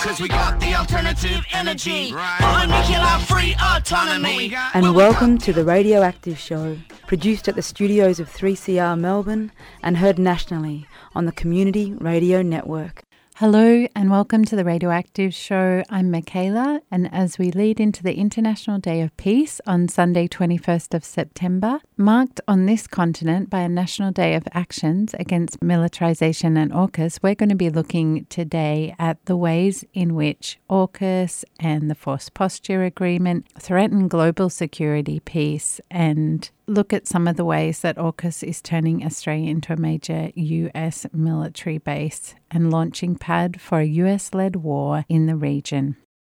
cause we got the alternative energy. On nuclear free autonomy. And welcome to the Radioactive Show, produced at the studios of 3CR Melbourne and heard nationally on the Community Radio Network. Hello and welcome to the Radioactive Show. I'm Michaela, and as we lead into the International Day of Peace on Sunday 21st of September, marked on this continent by a National Day of Actions against Militarisation and AUKUS, we're going to be looking today at the ways in which AUKUS and the Forced Posture Agreement threaten global security, peace, and look at some of the ways that AUKUS is turning Australia into a major US military base and launching pad for a US-led war in the region.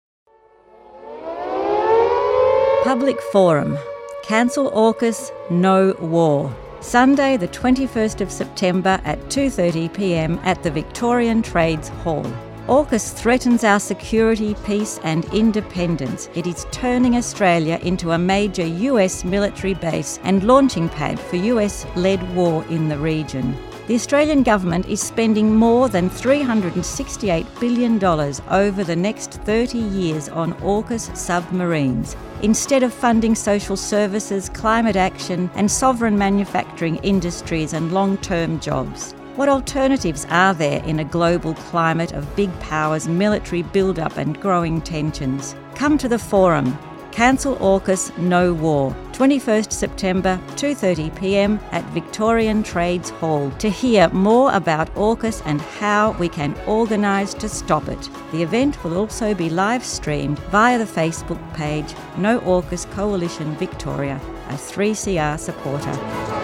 Public Forum. Cancel AUKUS, no war. Sunday the 21st of September at 2:30pm at the Victorian Trades Hall. AUKUS threatens our security, peace and independence. It is turning Australia into a major US military base and launching pad for US-led war in the region. The Australian government is spending more than $368 billion over the next 30 years on AUKUS submarines, instead of funding social services, climate action and sovereign manufacturing industries and long-term jobs. What alternatives are there in a global climate of big powers, military build-up and growing tensions? Come to the forum. Cancel AUKUS, no war. 21st September, 2:30pm at Victorian Trades Hall to hear more about AUKUS and how we can organise to stop it. The event will also be live streamed via the Facebook page No AUKUS Coalition Victoria, a 3CR supporter.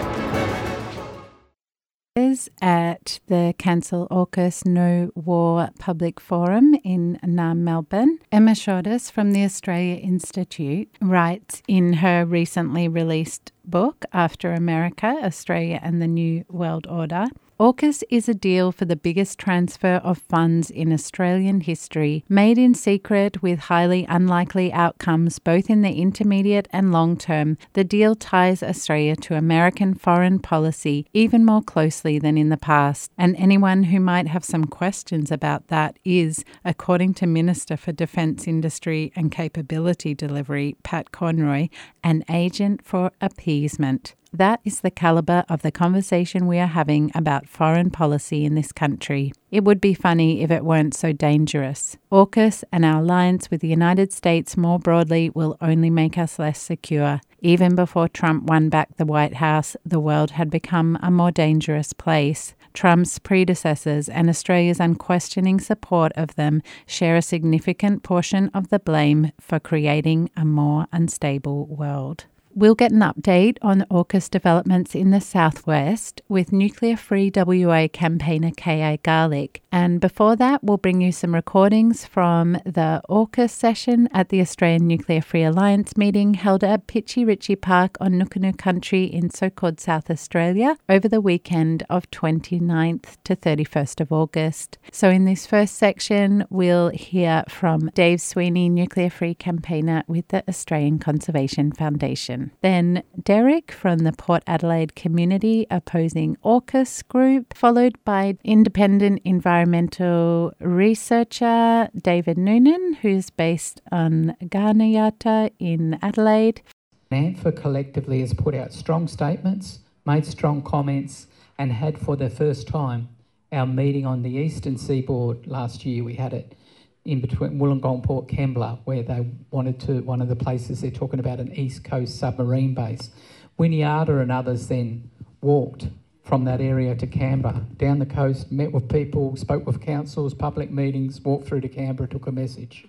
At the Cancel AUKUS No War Public Forum in Melbourne, Emma Shortis from the Australia Institute writes in her recently released book, After America, Australia and the New World Order, AUKUS is a deal for the biggest transfer of funds in Australian history, made in secret with highly unlikely outcomes both in the intermediate and long term. The deal ties Australia to American foreign policy even more closely than in the past, and anyone who might have some questions about that is, according to Minister for Defence Industry and Capability Delivery, Pat Conroy, an agent for appeasement. That is the calibre of the conversation we are having about foreign policy in this country. It would be funny if it weren't so dangerous. AUKUS and our alliance with the United States more broadly will only make us less secure. Even before Trump won back the White House, the world had become a more dangerous place. Trump's predecessors and Australia's unquestioning support of them share a significant portion of the blame for creating a more unstable world. We'll get an update on AUKUS developments in the southwest with Nuclear Free WA campaigner K.A. Garlick. And before that, we'll bring you some recordings from the AUKUS session at the Australian Nuclear Free Alliance meeting held at Pitchy Ritchie Park on Nookanook Country in so-called South Australia over the weekend of 29th to 31st of August. So in this first section, we'll hear from Dave Sweeney, Nuclear Free campaigner with the Australian Conservation Foundation. Then Derek from the Port Adelaide Community Opposing AUKUS group, followed by independent environmental researcher David Noonan, who's based on Garnayata in Adelaide. NANFA collectively has put out strong statements, made strong comments, and had for the first time our meeting on the eastern seaboard last year. We had it in between Wollongong, Port Kembla, where they wanted to, one of the places they're talking about an East Coast submarine base. Winiata and others then walked from that area to Canberra, down the coast, met with people, spoke with councils, public meetings, walked through to Canberra, took a message.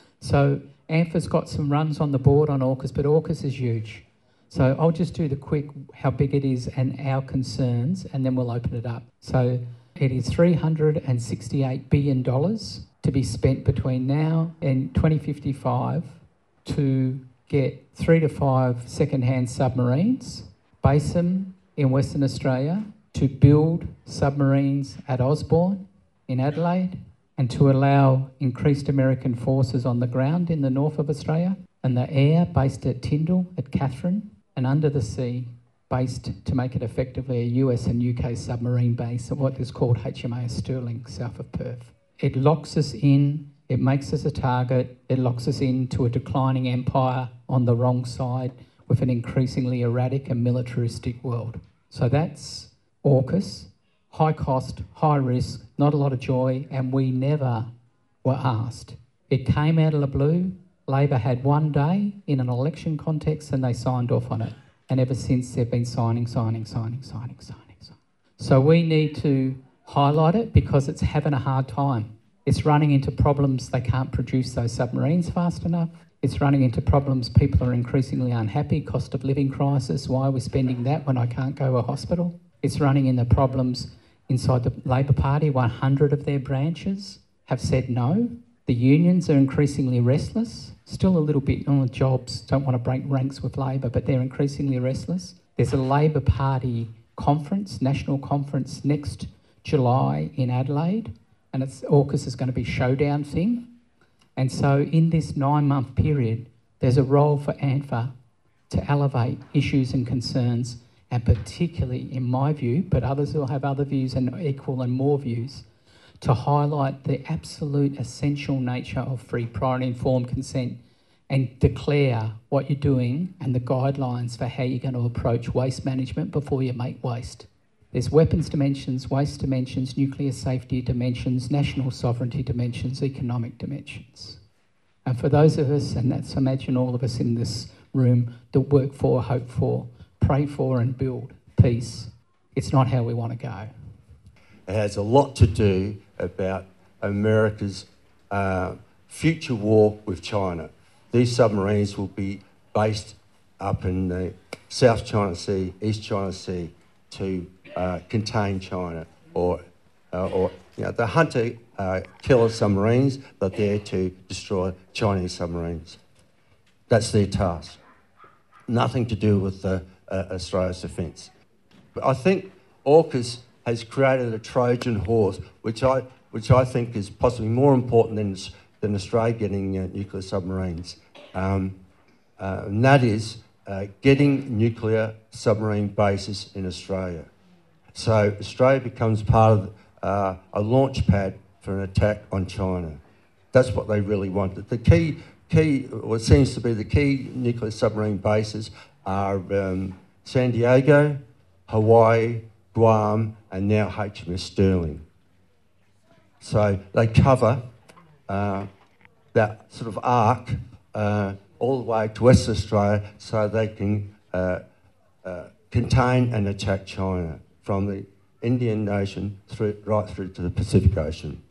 So ANFA's got some runs on the board on AUKUS, but AUKUS is huge. So I'll just do the quick how big it is and our concerns, and then we'll open it up. So it is $368 billion to be spent between now and 2055 to get 3 to 5 second-hand submarines, base them in Western Australia, to build submarines at Osborne in Adelaide, and to allow increased American forces on the ground in the north of Australia, and the air based at Tyndall, at Katherine, and under the sea based to make it effectively a US and UK submarine base at what is called HMAS Stirling, south of Perth. It locks us in, It makes us a target. It locks us into a declining empire on the wrong side with an increasingly erratic and militaristic world. So that's AUKUS. High cost, high risk, not a lot of joy, and we never were asked. It came out of the blue. Labor had one day in an election context and they signed off on it. And ever since they've been signing. So we need to highlight it because it's having a hard time. It's running into problems they can't produce those submarines fast enough. It's running into problems people are increasingly unhappy, cost of living crisis, why are we spending that when I can't go to a hospital? It's running into problems inside the Labor Party. 100 of their branches have said no. The unions are increasingly restless, still a little bit on the jobs, don't want to break ranks with Labor, but they're increasingly restless. There's a Labor Party conference, national conference next July in Adelaide, and AUKUS is going to be a showdown thing. And so in this 9-month period, there's a role for ANFA to elevate issues and concerns, and particularly, in my view, but others will have other views and equal and more views, to highlight the absolute essential nature of free, prior and informed consent and declare what you're doing and the guidelines for how you're going to approach waste management before you make waste. There's weapons dimensions, waste dimensions, nuclear safety dimensions, national sovereignty dimensions, economic dimensions. And for those of us, and that's imagine all of us in this room, that work for, hope for, pray for and build peace, it's not how we want to go. It has a lot to do about America's future war with China. These submarines will be based up in the South China Sea, East China Sea, to contain China, or the hunter-killer submarines. They're there to destroy Chinese submarines. That's their task. Nothing to do with Australia's defence. But I think AUKUS has created a Trojan horse, which I think is possibly more important than Australia getting nuclear submarines. And that is getting nuclear submarine bases in Australia. So Australia becomes part of a launch pad for an attack on China. That's what they really wanted. The key, what seems to be the key nuclear submarine bases are San Diego, Hawaii, Guam, and now HMS Sterling. So they cover that sort of arc all the way to Western Australia, so they can contain and attack China from the Indian Ocean right through to the Pacific Ocean.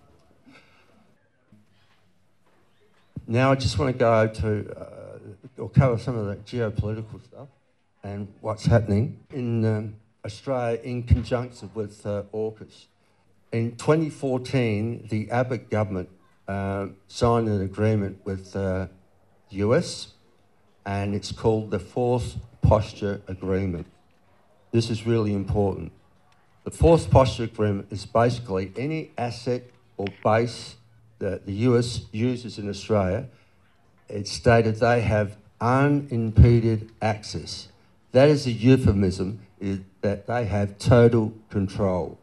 Now I just want to go to, or cover some of the geopolitical stuff and what's happening in Australia in conjunction with AUKUS. In 2014, the Abbott government signed an agreement with the US, and it's called the Fourth Posture Agreement. This is really important. The Fourth Posture Agreement is basically any asset or base that the US uses in Australia. It's stated they have unimpeded access. That is a euphemism, is that they have total control.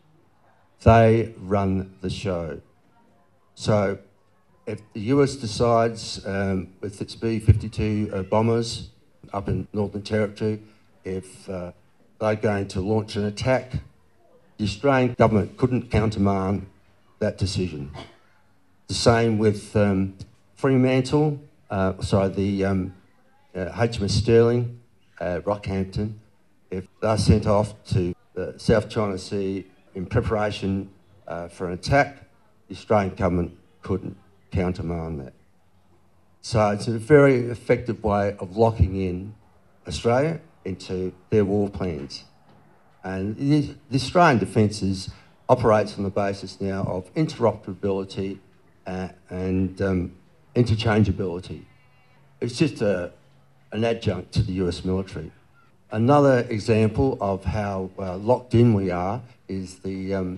They run the show. So if the US decides with its B-52 bombers up in Northern Territory, if they're going to launch an attack, the Australian government couldn't countermand that decision. The same with Fremantle, the HMS Sterling, Rockhampton. If they're sent off to the South China Sea in preparation for an attack, the Australian government couldn't countermand that. So it's a very effective way of locking in Australia into their war plans. And the Australian defence operates on the basis now of interoperability and interchangeability. It's just an adjunct to the US military. Another example of how locked in we are is the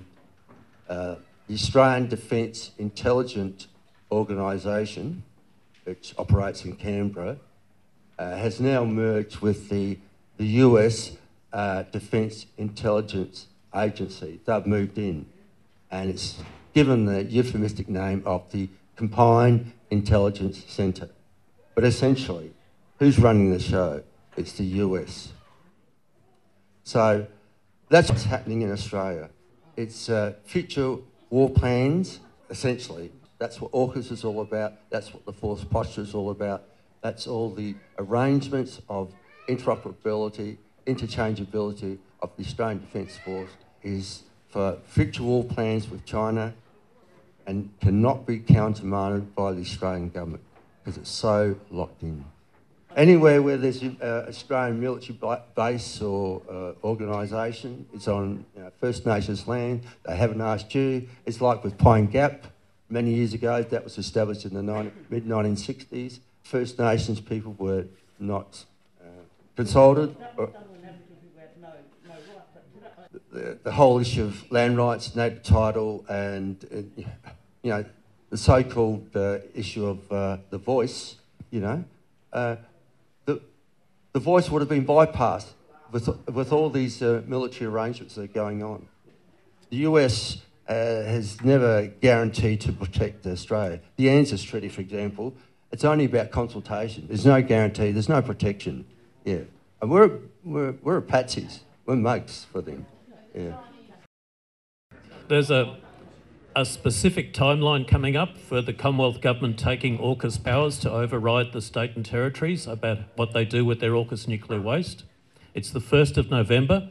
Australian Defence Intelligence Organisation, which operates in Canberra, has now merged with the US Defence Intelligence Agency. They've moved in, and it's given the euphemistic name of the Combined Intelligence Centre. But essentially, who's running the show? It's the US. So that's what's happening in Australia. It's future war plans, essentially. That's what AUKUS is all about. That's what the force posture is all about. That's all the arrangements of interoperability, interchangeability of the Australian Defence Force is for future war plans with China and cannot be countermanded by the Australian government because it's so locked in. Anywhere where there's an Australian military base or organisation, it's on First Nations land, they haven't asked you. It's like with Pine Gap many years ago, that was established in the mid-1960s. First Nations people were not consulted. The whole issue of land rights, native title, and the so-called issue of the voice, the voice would have been bypassed with all these military arrangements that are going on. The US has never guaranteed to protect Australia. The ANZUS Treaty, for example, it's only about consultation. There's no guarantee. There's no protection. Yeah, and we're patsies. We're mugs for them. Yeah. There's a specific timeline coming up for the Commonwealth Government taking AUKUS powers to override the state and territories about what they do with their AUKUS nuclear waste. It's the 1st of November.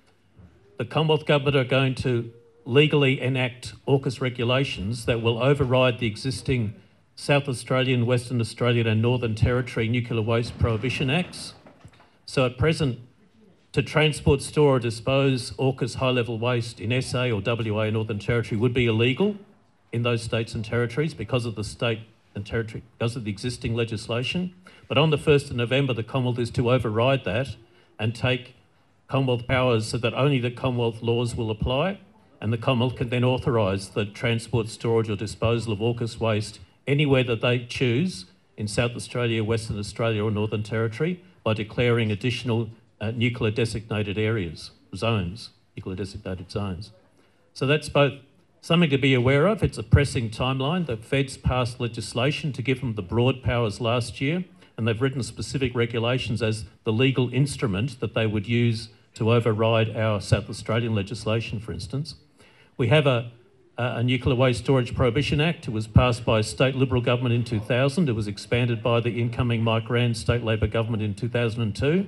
The Commonwealth Government are going to legally enact AUKUS regulations that will override the existing South Australian, Western Australian and Northern Territory Nuclear Waste Prohibition Acts. So at present, to transport, store or dispose AUKUS high-level waste in SA or WA Northern Territory would be illegal in those states and territories because of the state and territory, because of the existing legislation. But on the 1st of November, the Commonwealth is to override that and take Commonwealth powers so that only the Commonwealth laws will apply, and the Commonwealth can then authorise the transport, storage or disposal of AUKUS waste anywhere that they choose in South Australia, Western Australia or Northern Territory by declaring additional nuclear designated areas, zones, nuclear designated zones. So that's both something to be aware of. It's a pressing timeline. The Feds passed legislation to give them the broad powers last year, and they've written specific regulations as the legal instrument that they would use to override our South Australian legislation, for instance. We have a Nuclear Waste Storage Prohibition Act. It was passed by a state Liberal government in 2000. It was expanded by the incoming Mike Rann state Labor government in 2002.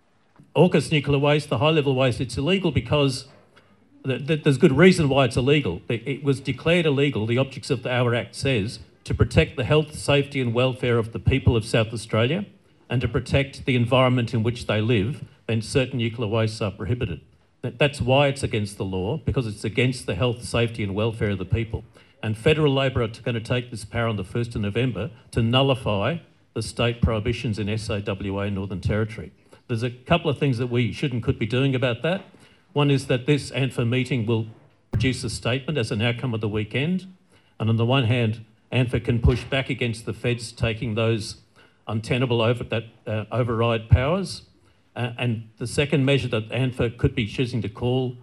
AUKUS nuclear waste, the high-level waste, it's illegal because there's good reason why it's illegal. It was declared illegal, the objects of our Act says, to protect the health, safety and welfare of the people of South Australia and to protect the environment in which they live, then certain nuclear wastes are prohibited. That's why it's against the law, because it's against the health, safety and welfare of the people. And federal Labor are going to take this power on the 1st of November to nullify the state prohibitions in SA, WA and Northern Territory. There's a couple of things that we should and could be doing about that. One is that this ANFA meeting will produce a statement as an outcome of the weekend. And on the one hand, ANFA can push back against the Feds taking those untenable override powers. And the second measure that ANFA could be choosing to call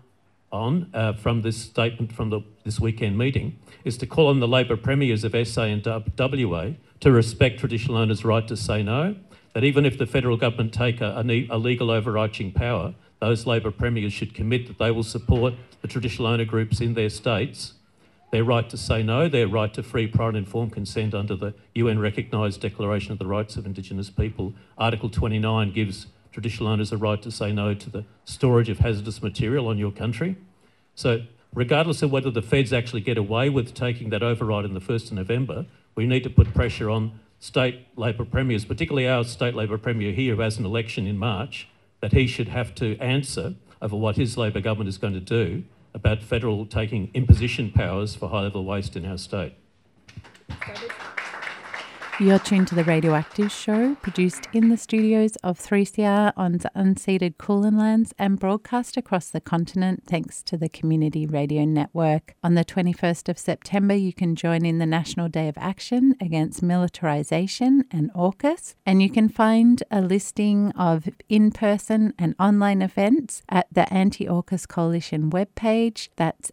on from this statement from this weekend meeting is to call on the Labor premiers of SA and WA to respect traditional owners' right to say no, that even if the federal government take a legal overarching power, those Labor premiers should commit that they will support the traditional owner groups in their states, their right to say no, their right to free, prior and informed consent under the UN recognised Declaration of the Rights of Indigenous People. Article 29 gives traditional owners a right to say no to the storage of hazardous material on your country. So regardless of whether the Feds actually get away with taking that override on the 1st of November, we need to put pressure on state Labor premiers, particularly our state Labor premier here who has an election in March, that he should have to answer over what his Labor government is going to do about federal taking imposition powers for high-level waste in our state. You're tuned to the Radioactive Show, produced in the studios of 3CR on the unceded Kulin lands and broadcast across the continent thanks to the Community Radio Network. On the 21st of September, you can join in the National Day of Action against militarisation and AUKUS, and you can find a listing of in-person and online events at the Anti-AUKUS Coalition webpage. That's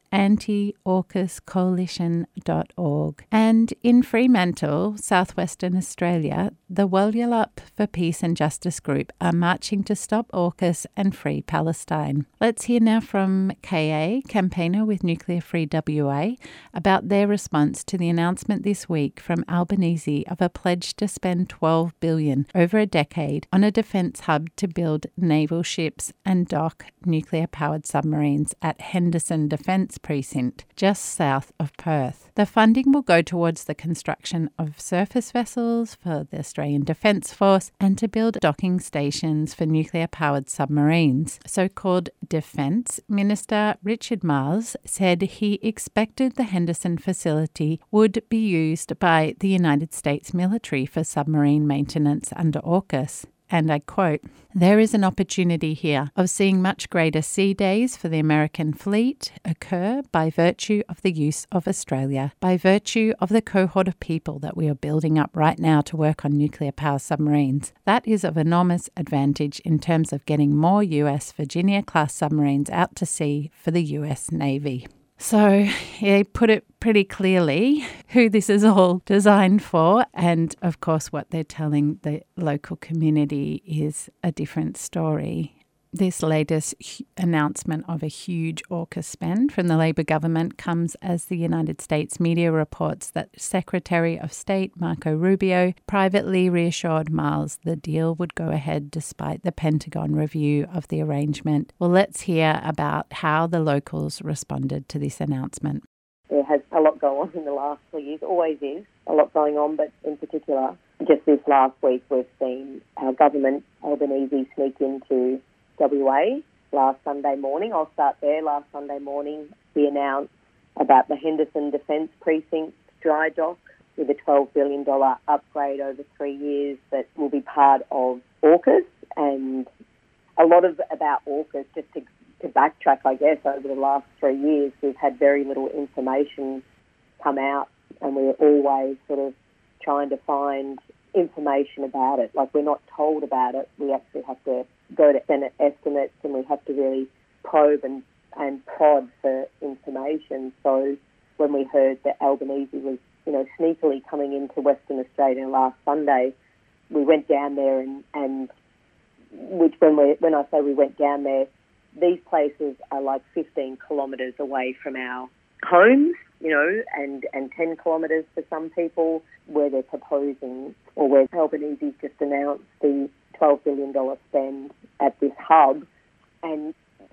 antiaukuscoalition.org. And in Fremantle, southwestern Australia, the Walyallup for Peace and Justice group are marching to stop AUKUS and free Palestine. Let's hear now from KA, campaigner with Nuclear Free WA, about their response to the announcement this week from Albanese of a pledge to spend $12 billion over a decade on a defence hub to build naval ships and dock nuclear-powered submarines at Henderson Defence Precinct, just south of Perth. The funding will go towards the construction of surface vessels for the Australian Defence Force and to build docking stations for nuclear-powered submarines. So-called Defence Minister Richard Marles said he expected the Henderson facility would be used by the United States military for submarine maintenance under AUKUS. And I quote, "There is an opportunity here of seeing much greater sea days for the American fleet occur by virtue of the use of Australia, by virtue of the cohort of people that we are building up right now to work on nuclear power submarines. That is of enormous advantage in terms of getting more US Virginia-class submarines out to sea for the US Navy." So he put it pretty clearly who this is all designed for, and of course what they're telling the local community is a different story. This latest announcement of a huge AUKUS spend from the Labor government comes as the United States media reports that Secretary of State Marco Rubio privately reassured Marles the deal would go ahead despite the Pentagon review of the arrangement. Well, let's hear about how the locals responded to this announcement. There has a lot going on in the last 2 years, always is a lot going on, but in particular, just this last week we've seen our government, Albanese, sneak into WA last Sunday morning. I'll start there. Last Sunday morning, we announced about the Henderson Defence Precinct dry dock with a $12 billion upgrade over 3 years that will be part of AUKUS. And a lot of about AUKUS, just to backtrack, I guess, over the last 3 years, we've had very little information come out, and we're always sort of trying to find information about it. Like, we're not told about it. We actually have to go to Senate estimates, and we have to really probe and prod for information. So when we heard that Albanese was, sneakily coming into Western Australia last Sunday, we went down there and which when I say we went down there, these places are like 15 kilometres away from our homes, and 10 kilometres for some people, where they're proposing, or where Albanese just announced the $12 billion spend at this hub. And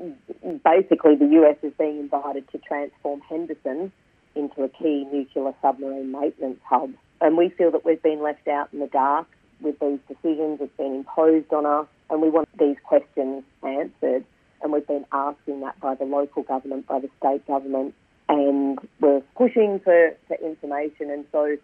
basically the US is being invited to transform Henderson into a key nuclear submarine maintenance hub. And we feel that we've been left out in the dark with these decisions. It's been imposed on us, and we want these questions answered. And we've been asking that by the local government, by the state government, and we're pushing for information. And so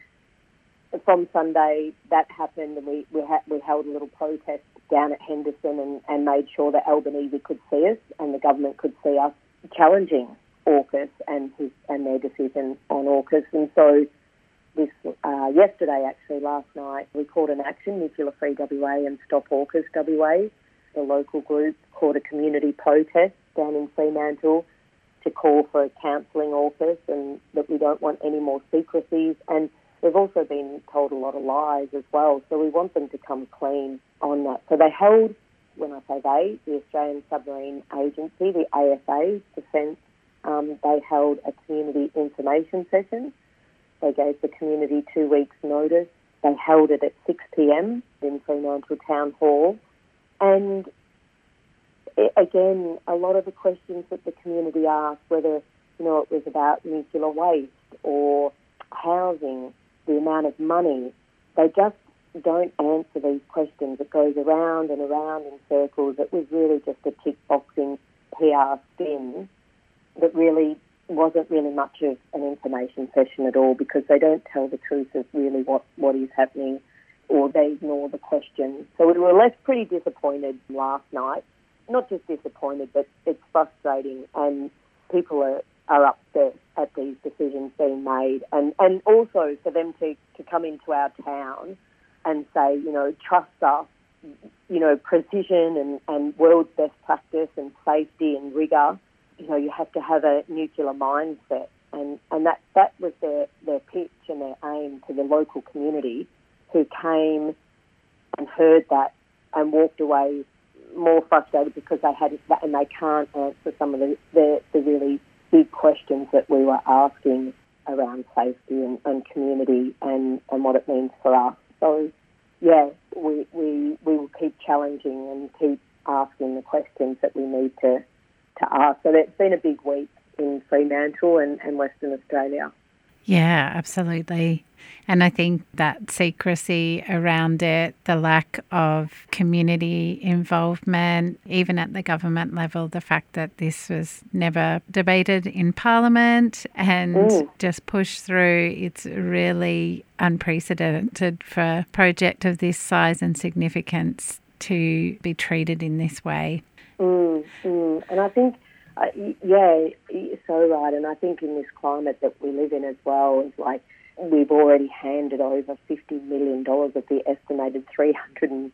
from Sunday, that happened, and we held a little protest down at Henderson and made sure that Albanese could see us and the government could see us challenging AUKUS and their decision on AUKUS. And so this yesterday, actually last night, we called an action, Nuclear Free WA and Stop AUKUS WA. The local group called a community protest down in Fremantle to call for cancelling AUKUS and that we don't want any more secrecies. And we've also been told a lot of lies as well, so we want them to come clean on that. So they held, when I say they, the Australian Submarine Agency, the ASA, Defence, they held a community information session. They gave the community 2 weeks' notice. They held it at 6 p.m. in Fremantle Town Hall. And again, a lot of the questions that the community asked, whether it was about nuclear waste or housing, the amount of money, they just don't answer these questions. It goes around and around in circles. It was really just a tick-boxing PR spin that really wasn't really much of an information session at all, because they don't tell the truth of really what is happening, or they ignore the questions. So we were left pretty disappointed last night. Not just disappointed, but it's frustrating, and people are upset at these decisions being made, and also for them to come into our town and say, you know, trust us, you know, precision and world's best practice and safety and rigour. You know, you have to have a nuclear mindset, and that was their pitch and their aim to the local community, who came and heard that and walked away more frustrated because they had that, and they can't answer some of the really big questions that we were asking around safety and community and what it means for us. So, yeah, we will keep challenging and keep asking the questions that we need to ask. So it's been a big week in Fremantle and Western Australia. Yeah, absolutely. And I think that secrecy around it, the lack of community involvement, even at the government level, the fact that this was never debated in Parliament and just pushed through, it's really unprecedented for a project of this size and significance to be treated in this way. And I think, yeah, you're so right. And I think in this climate that we live in as well, it's like we've already handed over $50 million of the estimated $368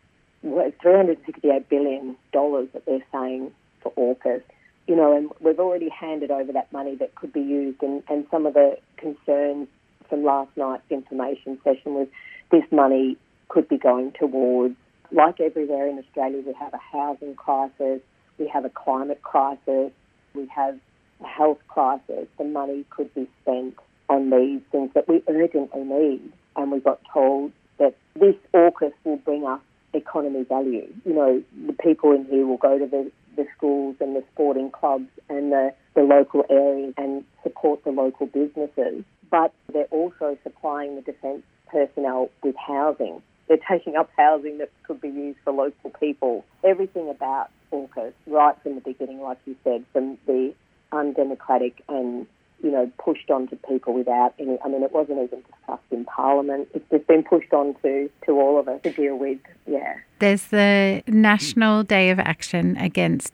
billion that they're saying for AUKUS. You know, and we've already handed over that money that could be used. And some of the concerns from last night's information session was this money could be going towards, like everywhere in Australia, we have a housing crisis, we have a climate crisis, we have a health crisis. The money could be spent on these things that we urgently need. And we got told that this AUKUS will bring us economy value. You know, the people in here will go to the schools and the sporting clubs and the local areas and support the local businesses. But they're also supplying the defence personnel with housing. They're taking up housing that could be used for local people. Everything about AUKUS, right from the beginning, like you said, from the undemocratic and, you know, pushed onto people without any, I mean, it wasn't even discussed in Parliament. It's just been pushed on to all of us to deal with, yeah. There's the National Day of Action Against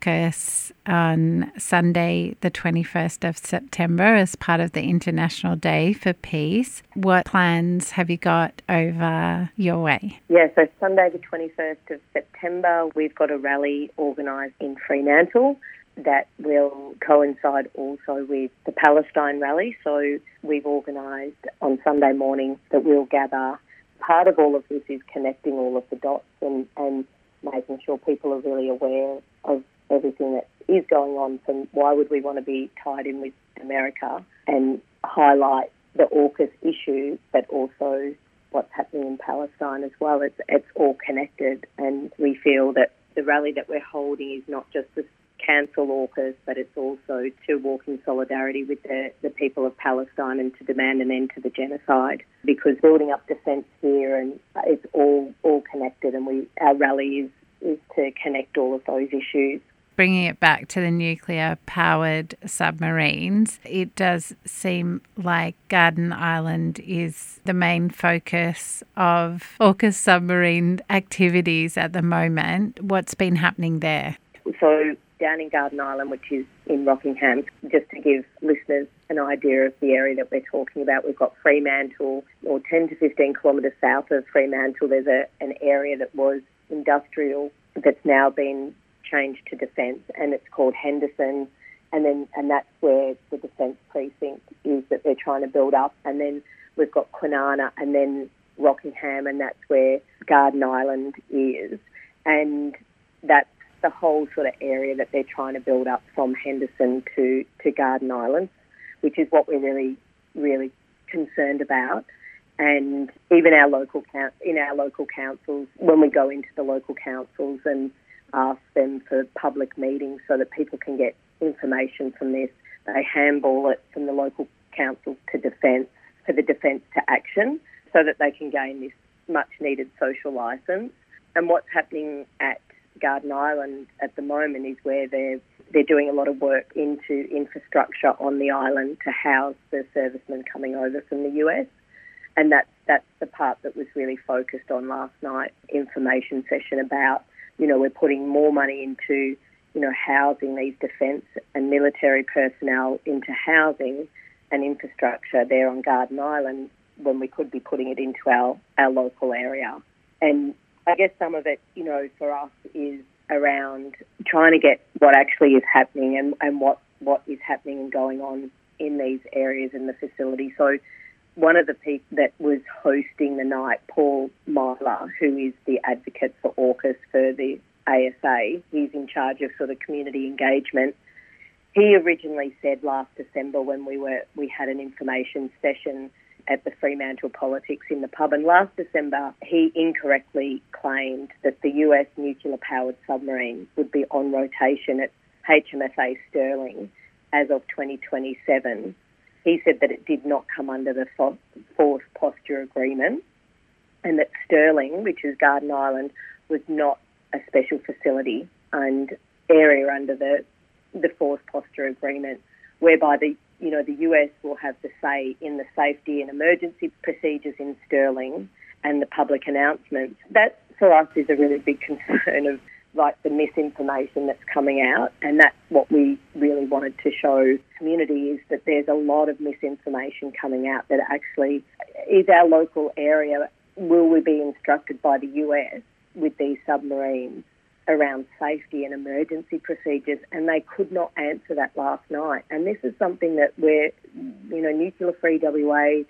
AUKUS on Sunday, the 21st of September, as part of the International Day for Peace. What plans have you got over your way? Yeah, so Sunday, the 21st of September, we've got a rally organised in Fremantle that will coincide also with the Palestine rally. So we've organised on Sunday morning that we'll gather. Part of all of this is connecting all of the dots and making sure people are really aware of everything that is going on. And why would we want to be tied in with America, and highlight the AUKUS issue, but also what's happening in Palestine as well. It's all connected, and we feel that the rally that we're holding is not just to cancel AUKUS, but it's also to walk in solidarity with the people of Palestine and to demand an end to the genocide, because building up defence here, and it's all connected, and our rally is to connect all of those issues. Bringing it back to the nuclear-powered submarines, it does seem like Garden Island is the main focus of AUKUS submarine activities at the moment. What's been happening there? So down in Garden Island, which is in Rockingham, just to give listeners an idea of the area that we're talking about, we've got Fremantle, or 10 to 15 kilometres south of Fremantle. There's an area that was industrial that's now been changed to defence, and it's called Henderson, and that's where the defence precinct is that they're trying to build up. And then we've got Kwinana and then Rockingham, and that's where Garden Island is, and that's the whole sort of area that they're trying to build up from Henderson to Garden Island, which is what we're really, really concerned about. And even in our local councils, when we go into the local councils and ask them for public meetings so that people can get information from this, they handball it from the local council to defence, for the defence to action, so that they can gain this much-needed social licence. And what's happening at Garden Island at the moment is where they've they're doing a lot of work into infrastructure on the island to house the servicemen coming over from the US. And that's the part that was really focused on last night's information session about, we're putting more money into, housing these defence and military personnel into housing and infrastructure there on Garden Island when we could be putting it into our local area. And I guess some of it, for us is around trying to get what actually is happening and what is happening and going on in these areas in the facility. So one of the people that was hosting the night, Paul Myler, who is the advocate for AUKUS for the ASA, he's in charge of sort of community engagement. He originally said last December when we had an information session at the Fremantle Politics in the pub, and last December he incorrectly claimed that the US nuclear-powered submarine would be on rotation at HMSA Sterling as of 2027. He said that it did not come under the Fourth Posture Agreement and that Sterling, which is Garden Island, was not a special facility and area under the Fourth Posture Agreement, whereby the US will have the say in the safety and emergency procedures in Sterling and the public announcements. That, for us, is a really big concern of the misinformation that's coming out, and that's what we really wanted to show community, is that there's a lot of misinformation coming out that actually is our local area. Will we be instructed by the US with these submarines around safety and emergency procedures? And they could not answer that last night. And this is something that we're, Nuclear Free WA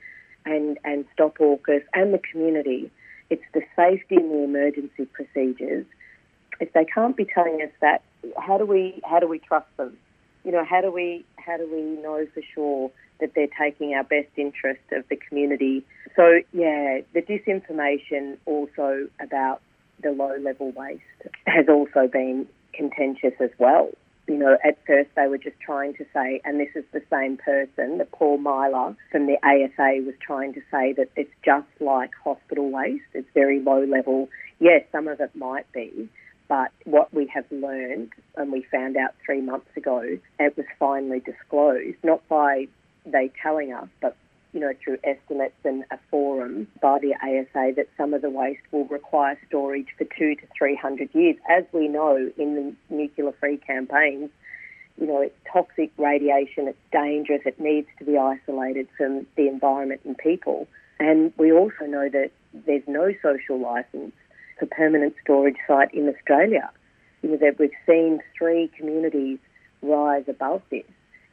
and Stop AUKUS and the community, it's the safety and the emergency procedures. If they can't be telling us that, how do we trust them? How do we know for sure that they're taking our best interest of the community? So, the disinformation also about the low-level waste has also been contentious as well. At first they were just trying to say, and this is the same person, that Paul Myler from the ASA was trying to say that it's just like hospital waste. It's very low-level. Yes, some of it might be, but what we have learned, and we found out 3 months ago, it was finally disclosed, not by they telling us, but through estimates and a forum by the ASA, that some of the waste will require storage for 200 to 300 years. As we know in the nuclear-free campaigns, it's toxic radiation, it's dangerous, it needs to be isolated from the environment and people. And we also know that there's no social licence for permanent storage site in Australia. That we've seen 3 communities rise above this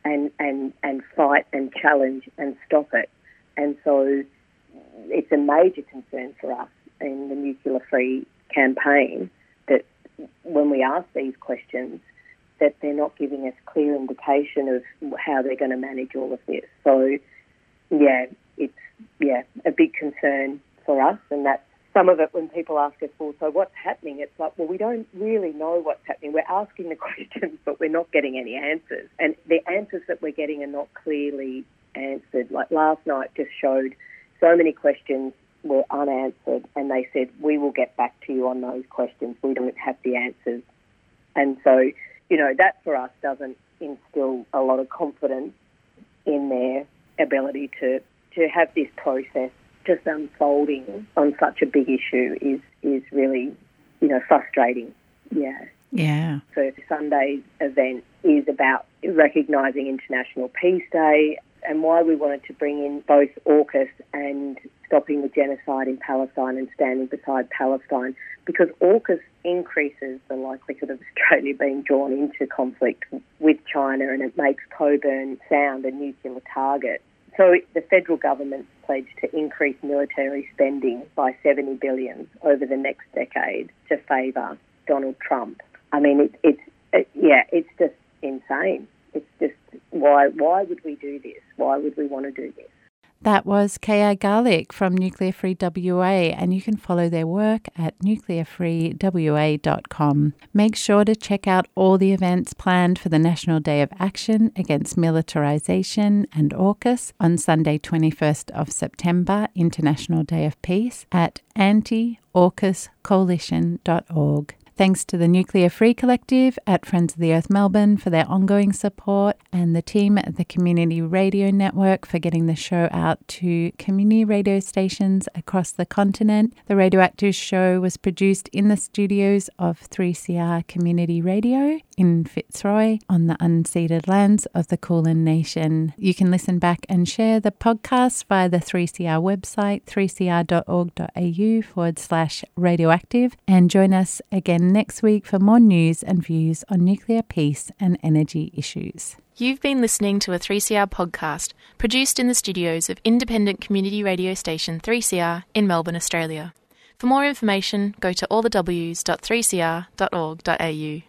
and fight and challenge and stop it. And so it's a major concern for us in the Nuclear Free campaign that when we ask these questions, that they're not giving us clear indication of how they're going to manage all of this. So, it's a big concern for us, and that's some of it when people ask us, well, so what's happening? It's like, well, we don't really know what's happening. We're asking the questions, but we're not getting any answers. And the answers that we're getting are not clearly answered. Like last night just showed so many questions were unanswered, and they said, we will get back to you on those questions. We don't have the answers. And so, that for us doesn't instill a lot of confidence in their ability to have this process just unfolding on such a big issue is really, frustrating. Yeah. So Sunday's event is about recognising International Peace Day and why we wanted to bring in both AUKUS and stopping the genocide in Palestine and standing beside Palestine, because AUKUS increases the likelihood of Australia being drawn into conflict with China, and it makes Coburn Sound a nuclear target. So the federal government's pledged to increase military spending by $70 billion over the next decade to favour Donald Trump. I mean, it's just insane. It's just, why would we do this? Why would we want to do this? That was K.A. Garlick from Nuclear Free WA, and you can follow their work at nuclearfreewa.com. Make sure to check out all the events planned for the National Day of Action Against Militarisation and AUKUS on Sunday 21st of September, International Day of Peace, at anti-AUKUScoalition.org. Thanks to the Nuclear Free Collective at Friends of the Earth Melbourne for their ongoing support, and the team at the Community Radio Network for getting the show out to community radio stations across the continent. The Radioactive Show was produced in the studios of 3CR Community Radio in Fitzroy on the unceded lands of the Kulin Nation. You can listen back and share the podcast via the 3CR website, 3cr.org.au/radioactive, and join us again next week for more news and views on nuclear peace and energy issues. You've been listening to a 3CR podcast produced in the studios of independent community radio station 3CR in Melbourne, Australia. For more information, go to allthews.3cr.org.au.